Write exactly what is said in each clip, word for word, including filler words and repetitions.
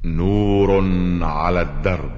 نور على الدرب،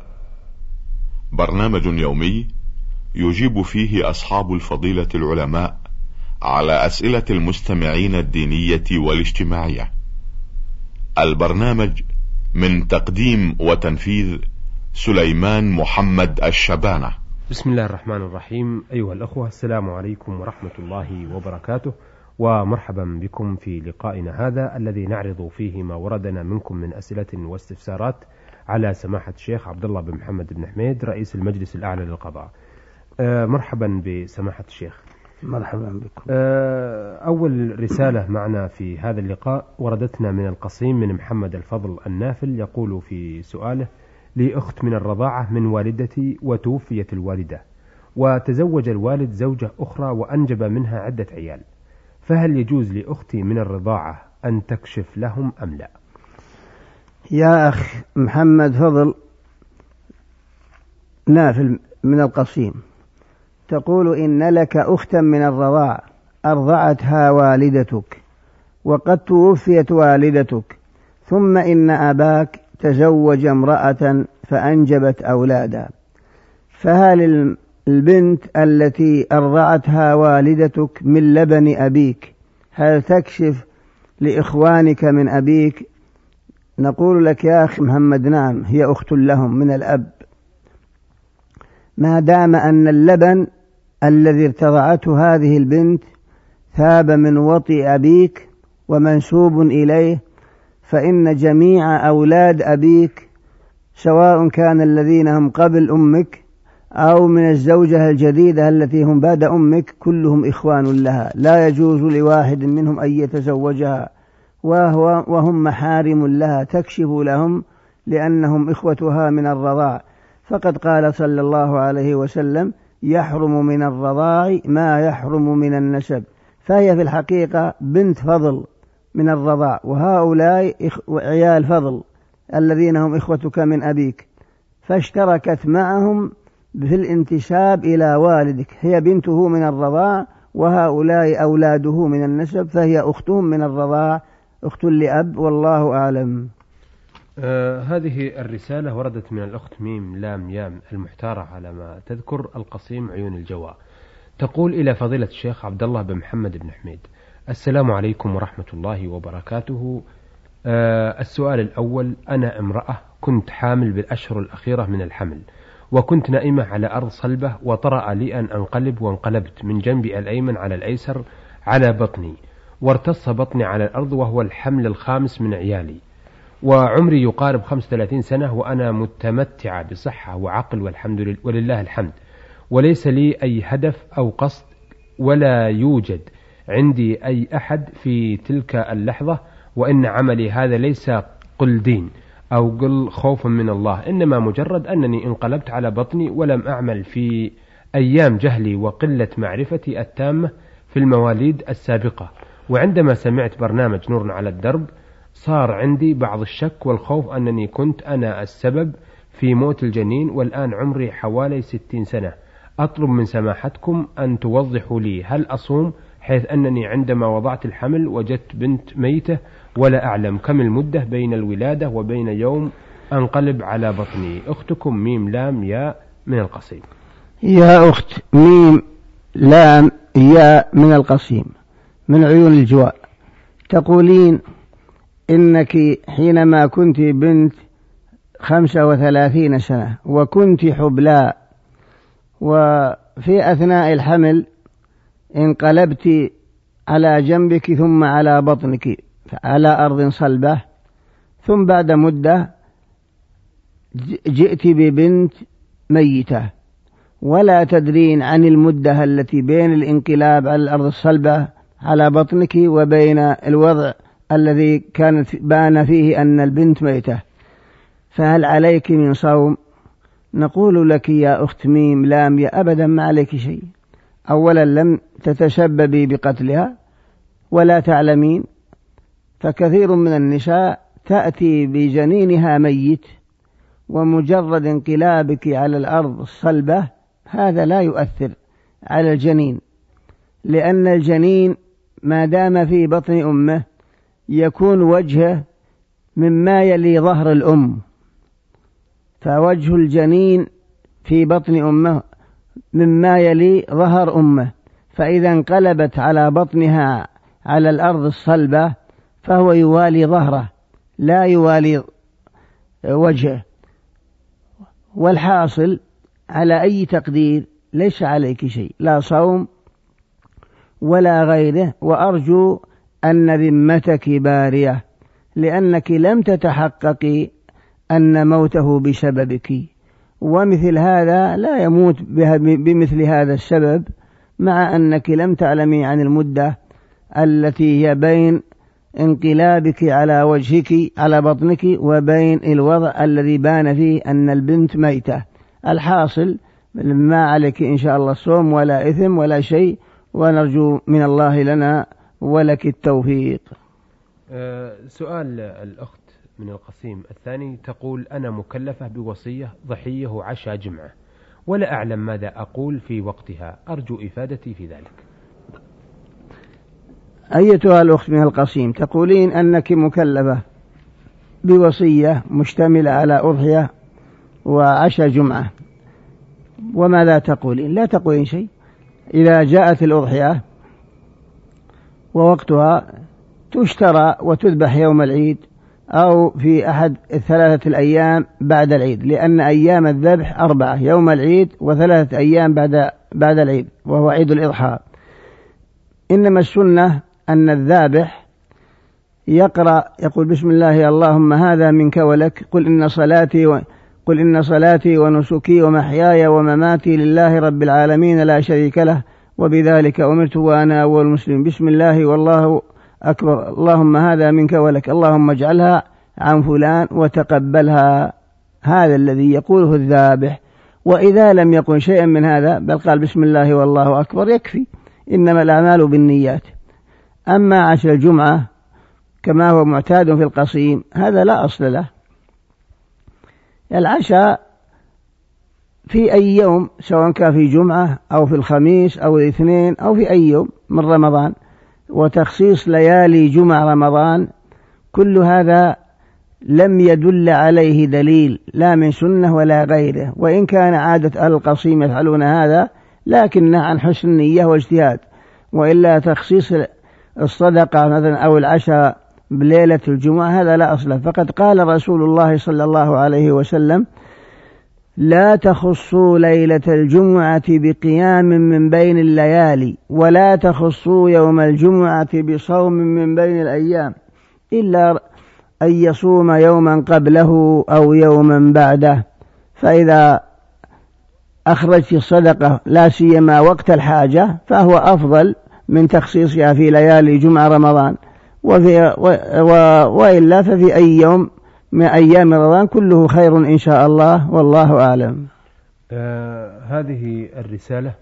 برنامج يومي يجيب فيه أصحاب الفضيلة العلماء على أسئلة المستمعين الدينية والاجتماعية. البرنامج من تقديم وتنفيذ سليمان محمد الشبانة. بسم الله الرحمن الرحيم. أيها الأخوة، السلام عليكم ورحمة الله وبركاته، ومرحبا بكم في لقائنا هذا الذي نعرض فيه ما وردنا منكم من أسئلة واستفسارات على سماحة الشيخ عبد الله بن محمد بن حميد رئيس المجلس الأعلى للقضاء. أه مرحبا بسماحة الشيخ. مرحبا بكم. أه أول رسالة معنا في هذا اللقاء وردتنا من القصيم من محمد الفضل النافل، يقول في سؤاله: لي أخت من الرضاعة من والدتي وتوفيت الوالدة، وتزوج الوالد زوجة أخرى وأنجب منها عدة عيال، فهل يجوز لأختي من الرضاعة أن تكشف لهم أم لا؟ يا أخ محمد فضل نافل من القصيم، تقول إن لك أختا من الرضاعة أرضعتها والدتك وقد توفيت والدتك، ثم إن أباك تزوج امرأة فأنجبت أولادا، فهل البنت التي أرضعتها والدتك من لبن أبيك هل تكشف لإخوانك من أبيك؟ نقول لك يا أخي محمد: نعم، هي أخت لهم من الأب، ما دام أن اللبن الذي ارتضعته هذه البنت ثاب من وطئ أبيك ومنسوب إليه، فإن جميع أولاد أبيك سواء كان الذين هم قبل أمك أو من الزوجة الجديدة التي هم بعد أمك كلهم إخوان لها، لا يجوز لواحد منهم أن يتزوجها، وهو وهم محارم لها، تكشف لهم لأنهم إخوتها من الرضاع، فقد قال صلى الله عليه وسلم: يحرم من الرضاع ما يحرم من النسب، فهي في الحقيقة بنت فضل من الرضاع، وهؤلاء عيال فضل الذين هم إخوتك من أبيك، فاشتركت معهم في الانتساب إلى والدك، هي بنته من الرضاع وهؤلاء أولاده من النسب، فهي أختهم من الرضاع، أخت لأب، والله أعلم. آه هذه الرسالة وردت من الأخت ميم لام يام المحتارة على ما تذكر القصيم عيون الجواء، تقول: إلى فضيلة الشيخ عبد الله بن محمد بن حميد، السلام عليكم ورحمة الله وبركاته. آه السؤال الأول: أنا امرأة كنت حامل بالأشهر الأخيرة من الحمل، وكنت نائمة على أرض صلبة، وطرأ لي أن أنقلب وانقلبت من جنبي الأيمن على الأيسر على بطني، وارتص بطني على الأرض، وهو الحمل الخامس من عيالي، وعمري يقارب خمسة وثلاثين سنة، وأنا متمتعة بصحة وعقل والحمد لله ولله الحمد، وليس لي أي هدف أو قصد، ولا يوجد عندي أي أحد في تلك اللحظة، وإن عملي هذا ليس قل دين أو قل خوفا من الله، إنما مجرد أنني انقلبت على بطني، ولم أعمل في أيام جهلي وقلة معرفتي التامة في المواليد السابقة، وعندما سمعت برنامج نور على الدرب صار عندي بعض الشك والخوف أنني كنت أنا السبب في موت الجنين، والآن عمري حوالي ستين سنة، أطلب من سماحتكم أن توضحوا لي هل أصوم، حيث أنني عندما وضعت الحمل وجدت بنت ميتة، ولا أعلم كم المدة بين الولادة وبين يوم أنقلب على بطني. أختكم ميم لام يا من القصيم. يا أخت ميم لام يا من القصيم من عيون الجواء، تقولين إنك حينما كنت بنت خمسة وثلاثين سنة وكنت حبلاء، وفي أثناء الحمل انقلبت على جنبك ثم على بطنك على أرض صلبة، ثم بعد مدة جئت ببنت ميتة، ولا تدرين عن المدة التي بين الانقلاب على الأرض الصلبة على بطنك وبين الوضع الذي كانت بان فيه أن البنت ميتة، فهل عليك من صوم؟ نقول لك يا أخت ميم لام يا أبدا ما عليك شيء، أولا لم تتسببي بقتلها ولا تعلمين، فكثير من النساء تأتي بجنينها ميت، ومجرد انقلابك على الأرض الصلبة هذا لا يؤثر على الجنين، لأن الجنين ما دام في بطن أمه يكون وجهه مما يلي ظهر الأم، فوجه الجنين في بطن أمه مما يلي ظهر أمه، فإذا انقلبت على بطنها على الأرض الصلبة فهو يوالي ظهره لا يوالي وجهه. والحاصل على أي تقدير ليس عليك شيء، لا صوم ولا غيره، وأرجو أن ذمتك بارية، لأنك لم تتحققي أن موته بسببك، ومثل هذا لا يموت بمثل هذا السبب، مع أنك لم تعلمي عن المدة التي هي بين انقلابك على وجهك على بطنك وبين الوضع الذي بان فيه أن البنت ميتة. الحاصل ما عليك إن شاء الله صوم ولا إثم ولا شيء، ونرجو من الله لنا ولك التوفيق. أه سؤال الأخت من القصيم الثاني تقول: أنا مكلفة بوصية ضحية وعشاء جمعة ولا أعلم ماذا أقول في وقتها، أرجو إفادتي في ذلك. أيتها الأخت من القصيم، تقولين أنك مكلفة بوصية مشتملة على أضحية وعشاء جمعة، وماذا تقولين؟ لا تقولين شيء. إذا جاءت الأضحية ووقتها تشترى وتذبح يوم العيد أو في أحد الثلاثة الأيام بعد العيد، لأن أيام الذبح أربعة: يوم العيد وثلاثة أيام بعد بعد العيد وهو عيد الإضحى. إنما السنة أن الذابح يقرأ يقول: بسم الله اللهم هذا منك ولك، قل إن صلاتي و... قل إن صلاتي ونسكي ومحياي ومماتي لله رب العالمين لا شريك له وبذلك أمرت وأنا أول مسلم، بسم الله والله أكبر، اللهم هذا منك ولك، اللهم اجعلها عن فلان وتقبلها. هذا الذي يقوله الذابح. وإذا لم يقل شيئا من هذا بل قال بسم الله والله أكبر يكفي، إنما الأعمال بالنيات. أما عشاء الجمعة كما هو معتاد في القصيم هذا لا أصل له. العشاء في أي يوم، سواء كان في جمعة أو في الخميس أو الاثنين أو في أي يوم من رمضان، وتخصيص ليالي جمعة رمضان، كل هذا لم يدل عليه دليل لا من سنة ولا غيره، وإن كان عادة أهل القصيم يفعلون هذا لكنه عن حسن نية واجتهاد. وإلا تخصيص الصدقة مثلا أو العشاء بليلة الجمعة هذا لا أصله، فقد قال رسول الله صلى الله عليه وسلم: لا تخصوا ليلة الجمعة بقيام من بين الليالي، ولا تخصوا يوم الجمعة بصوم من بين الأيام، إلا أن يصوم يوما قبله أو يوما بعده. فإذا أخرجت الصدقة لا سيما وقت الحاجة فهو أفضل من تخصيصها في ليالي جمعة رمضان، وفي و و وإلا ففي أي يوم من أيام رمضان كله خير إن شاء الله، والله أعلم. آه هذه الرسالة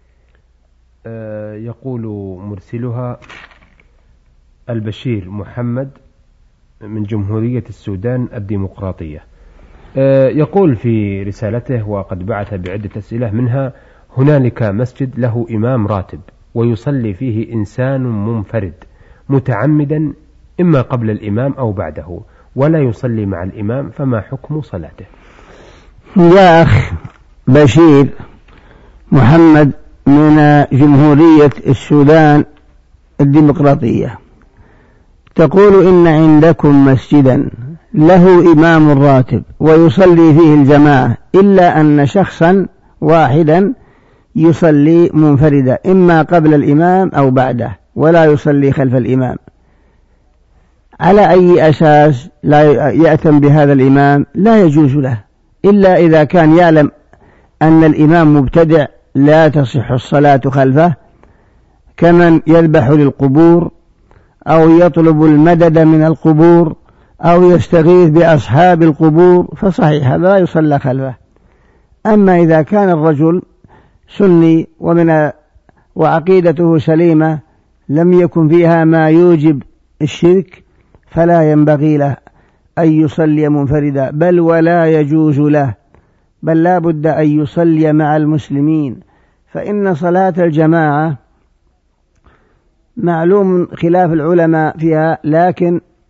آه يقول مرسلها البشير محمد من جمهورية السودان الديمقراطية. آه يقول في رسالته وقد بعث بعدة أسئلة منها: هنالك مسجد له إمام راتب ويصلي فيه إنسان منفرد متعمدا إما قبل الإمام أو بعده ولا يصلي مع الإمام، فما حكم صلاته؟ يا أخ بشير محمد من جمهورية السودان الديمقراطية، تقول إن عندكم مسجدا له إمام راتب ويصلي فيه الجماعة، إلا أن شخصا واحدا يصلي منفردا إما قبل الإمام أو بعده ولا يصلي خلف الإمام. على أي أساس لا يأتم بهذا الإمام؟ لا يجوز له إلا إذا كان يعلم أن الإمام مبتدع لا تصح الصلاة خلفه، كمن يذبح للقبور أو يطلب المدد من القبور أو يستغيث بأصحاب القبور فصحيح هذا لا يصلى خلفه. أما إذا كان الرجل سني ومن وعقيدته سليمة لم يكن فيها ما يوجب الشرك فلا ينبغي له أن يصلي منفردا، بل ولا يجوز له، بل لا بد أن يصلي مع المسلمين، فإن صلاة الجماعة معلوم خلاف العلماء فيها، لكن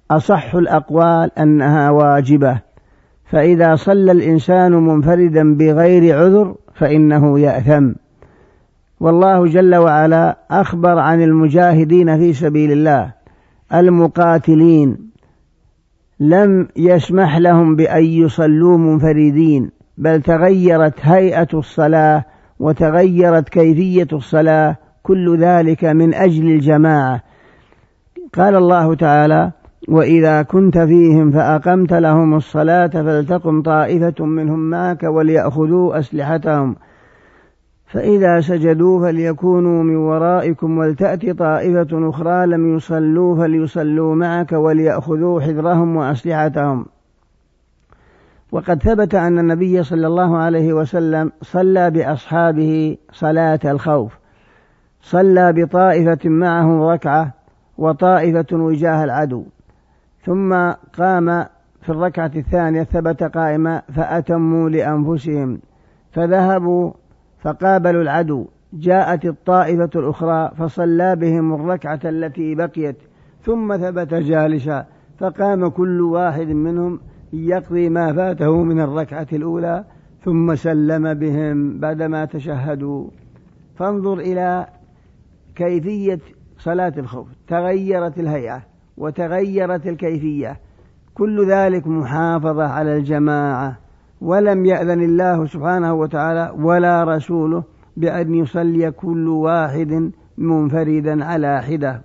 أصح الأقوال أنها واجبة، فإذا صلى الإنسان منفردا بغير عذر فإنه يأثم. والله جل وعلا أخبر عن المجاهدين في سبيل الله المقاتلين لم يسمح لهم بأن يصلوا منفردين، بل تغيرت هيئة الصلاة وتغيرت كيفية الصلاة، كل ذلك من أجل الجماعة. قال الله تعالى: وإذا كنت فيهم فأقمت لهم الصلاة فلتقم طائفة منهم معك وليأخذوا أسلحتهم فإذا سجدوا فليكونوا من ورائكم ولتأت طائفة أخرى لم يصلوا فليصلوا معك وليأخذوا حذرهم وأسلحتهم. وقد ثبت أن النبي صلى الله عليه وسلم صلى بأصحابه صلاة الخوف، صلى بطائفة معه ركعة وطائفة وجاه العدو، ثم قام في الركعة الثانية ثبت قائما فأتموا لأنفسهم، فذهبوا فقابلوا العدو، جاءت الطائفة الأخرى فصلى بهم الركعة التي بقيت، ثم ثبت جالسا فقام كل واحد منهم يقضي ما فاته من الركعة الأولى ثم سلم بهم بعدما تشهدوا. فانظر إلى كيفية صلاة الخوف، تغيرت الهيئة وتغيرت الكيفية، كل ذلك محافظة على الجماعة، ولم يأذن الله سبحانه وتعالى ولا رسوله بأن يصلي كل واحد منفردا على حدة.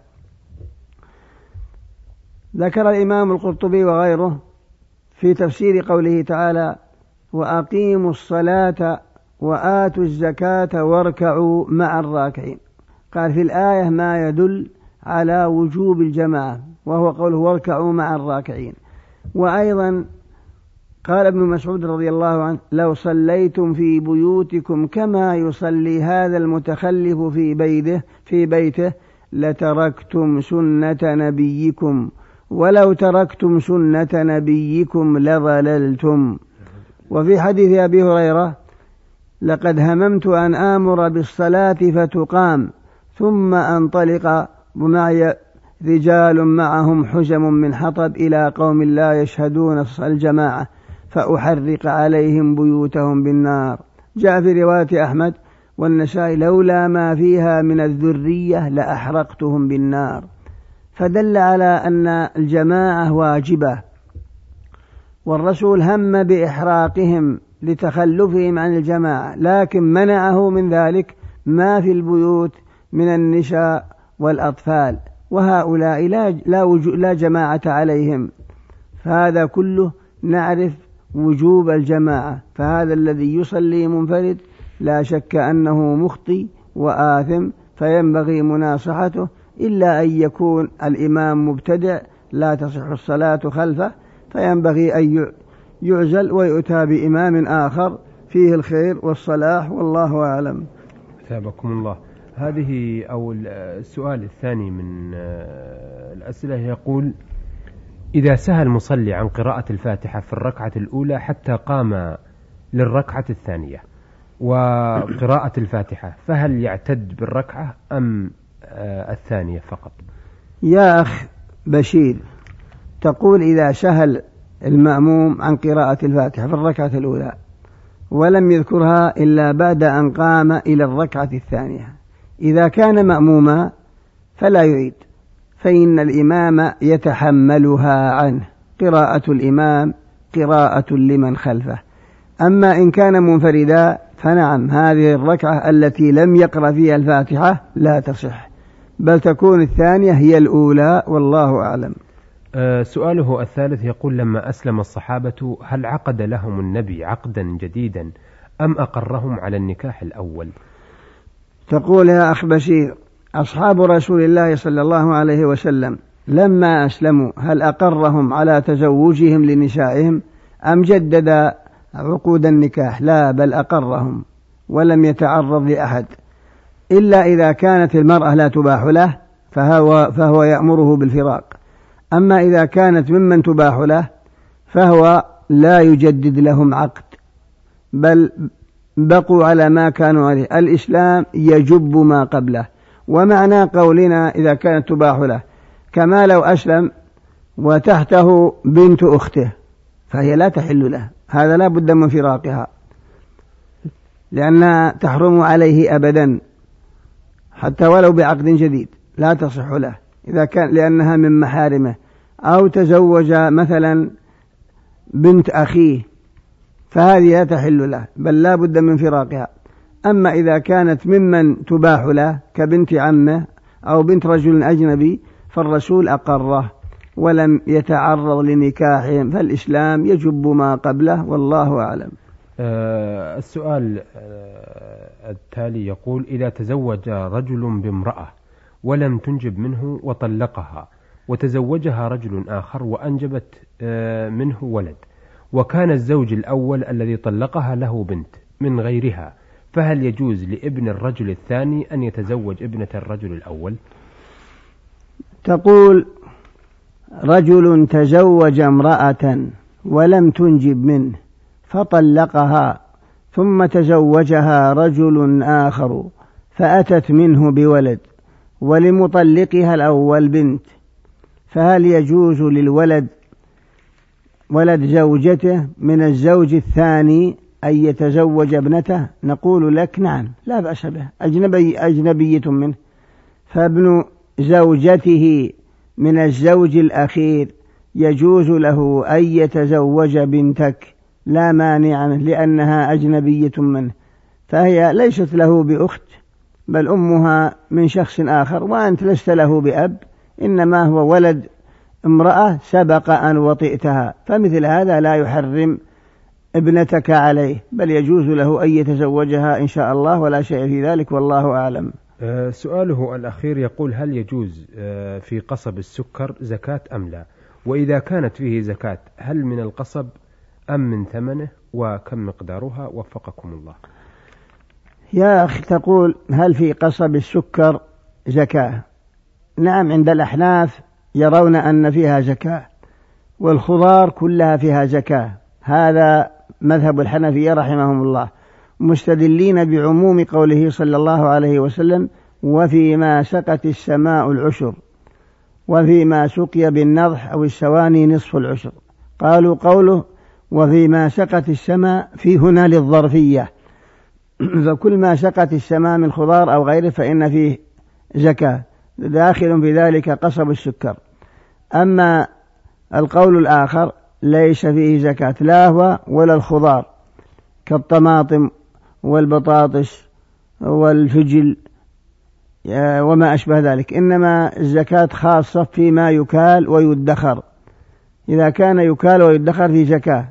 ذكر الإمام القرطبي وغيره في تفسير قوله تعالى: وأقيموا الصلاة وآتوا الزكاة واركعوا مع الراكعين، قال في الآية ما يدل على وجوب الجماعة وهو قوله واركعوا مع الراكعين. وأيضا قال ابن مسعود رضي الله عنه: لو صليتم في بيوتكم كما يصلي هذا المتخلف في بيته في بيته لتركتم سنة نبيكم ولو تركتم سنة نبيكم لضللتم. وفي حديث أبي هريرة: لقد هممت أن آمر بالصلاة فتقام ثم أنطلق ومعي رجال معهم حزم من حطب إلى قوم لا يشهدون الجماعة فأحرق عليهم بيوتهم بالنار. جاء في رواية أحمد والنسائي: لولا ما فيها من الذرية لأحرقتهم بالنار. فدل على أن الجماعة واجبة، والرسول هم بإحراقهم لتخلفهم عن الجماعة، لكن منعه من ذلك ما في البيوت من النساء والأطفال، وهؤلاء لا, لا, لا جماعة عليهم. فهذا كله نعرف وجوب الجماعة. فهذا الذي يصلي منفرد لا شك أنه مخطئ وآثم، فينبغي مناصحته، إلا أن يكون الإمام مبتدع لا تصح الصلاة خلفه، فينبغي أن يعزل ويؤتى بإمام آخر فيه الخير والصلاح، والله أعلم. ثابكم الله. هذه أو السؤال الثاني من الأسئلة يقول: إذا سهى المصلي عن قراءة الفاتحة في الركعة الأولى حتى قام للركعة الثانية وقراءة الفاتحة، فهل يعتد بالركعة أم الثانية فقط؟ يا أخ بشير، تقول إذا سهل المأموم عن قراءة الفاتحة في الركعة الأولى ولم يذكرها إلا بعد أن قام إلى الركعة الثانية، إذا كان مأموما فلا يعيد، فإن الإمام يتحملها عنه، قراءة الإمام قراءة لمن خلفه. أما إن كان منفردا فنعم، هذه الركعة التي لم يقرأ فيها الفاتحة لا تصح، بل تكون الثانية هي الأولى، والله أعلم. أه سؤاله الثالث يقول: لما أسلم الصحابة هل عقد لهم النبي عقدا جديدا أم أقرهم على النكاح الأول؟ تقول يا أخ بشير: أصحاب رسول الله صلى الله عليه وسلم لما أسلموا هل أقرهم على تزوجهم لنسائهم أم جدد عقود النكاح؟ لا، بل أقرهم ولم يتعرض لأحد، إلا إذا كانت المرأة لا تباح له فهو, فهو يأمره بالفراق. أما إذا كانت ممن تباح له فهو لا يجدد لهم عقد، بل بقوا على ما كانوا عليه. الإسلام يجب ما قبله، ومعنى قولنا إذا كانت تباح له كما لو أسلم وتحته بنت أخته فهي لا تحل له، هذا لا بد من فراقها لأنها تحرم عليه أبدا حتى ولو بعقد جديد لا تصح له إذا كان لأنها من محارمه. أو تزوج مثلا بنت أخيه فهذه لا تحل له بل لا بد من فراقها. أما إذا كانت ممن تباح له كبنت عمه أو بنت رجل أجنبي فالرسول أقره ولم يتعرض لنكاحهم، فالإسلام يجب ما قبله والله أعلم. أه السؤال أه التالي يقول: إذا تزوج رجل بامرأة ولم تنجب منه وطلقها وتزوجها رجل آخر وأنجبت أه منه ولد، وكان الزوج الأول الذي طلقها له بنت من غيرها، فهل يجوز لابن الرجل الثاني أن يتزوج ابنة الرجل الأول؟ تقول: رجل تزوج امرأة ولم تنجب منه فطلقها ثم تزوجها رجل آخر فأتت منه بولد ولمطلقها الأول بنت، فهل يجوز للولد ولد زوجته من الزوج الثاني أن يتزوج ابنته؟ نقول لك: نعم لا بأس به، أجنبي أجنبية منه، فابن زوجته من الزوج الأخير يجوز له أن يتزوج بنتك لا مانع منه لأنها أجنبية منه، فهي ليست له بأخت بل أمها من شخص آخر، وأنت لست له بأب، إنما هو ولد امرأة سبق أن وطئتها، فمثل هذا لا يحرم ابنتك عليه بل يجوز له أن يتزوجها إن شاء الله ولا شيء في ذلك والله أعلم. أه سؤاله الأخير يقول: هل يجوز أه في قصب السكر زكاة أم لا؟ وإذا كانت فيه زكاة هل من القصب أم من ثمنه؟ وكم مقدارها؟ وفقكم الله. يا أخي تقول: هل في قصب السكر زكاة؟ نعم، عند الأحناف يرون أن فيها زكاة، والخضار كلها فيها زكاة، هذا مذهب الحنفية رحمهم الله، مستدلين بعموم قوله صلى الله عليه وسلم: وفيما سقت السماء العشر، وفيما سقي بالنضح أو السواني نصف العشر. قالوا قوله وفيما سقت السماء في هنا للظرفية، فكل ما سقت السماء من خضار أو غيره فإن فيه زكاة، داخل في ذلك قصب السكر. أما القول الآخر ليس فيه زكاة لا هو ولا الخضار كالطماطم والبطاطس والفجل وما أشبه ذلك، إنما الزكاة خاصة فيما يكال ويدخر، إذا كان يكال ويدخر في زكاة،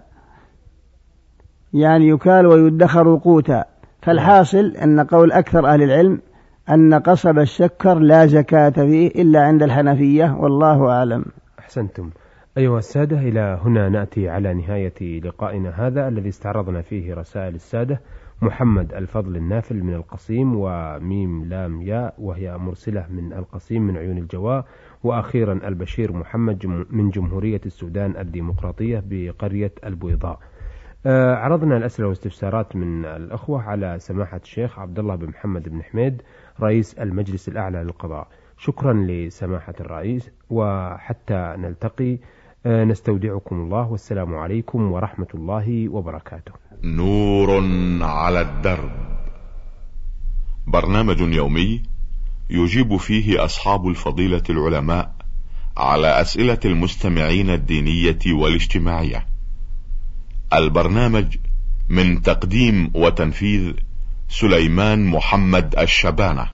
يعني يكال ويدخر قوتا. فالحاصل أن قول أكثر أهل العلم أن قصب السكر لا زكاة فيه إلا عند الحنفية والله أعلم. أحسنتم. أيها السادة، إلى هنا نأتي على نهاية لقائنا هذا الذي استعرضنا فيه رسائل السادة محمد الفضل النافل من القصيم، وميم لام ياء وهي مرسلة من القصيم من عيون الجواء، وأخيرا البشير محمد من جمهورية السودان الديمقراطية بقرية البويضاء. عرضنا الأسئلة واستفسارات من الأخوة على سماحة الشيخ عبد الله بن محمد بن حميد رئيس المجلس الأعلى للقضاء. شكرا لسماحة الرئيس، وحتى نلتقي نستودعكم الله، والسلام عليكم ورحمة الله وبركاته. نور على الدرب، برنامج يومي يجيب فيه أصحاب الفضيلة العلماء على أسئلة المستمعين الدينية والاجتماعية. البرنامج من تقديم وتنفيذ سليمان محمد الشبانة.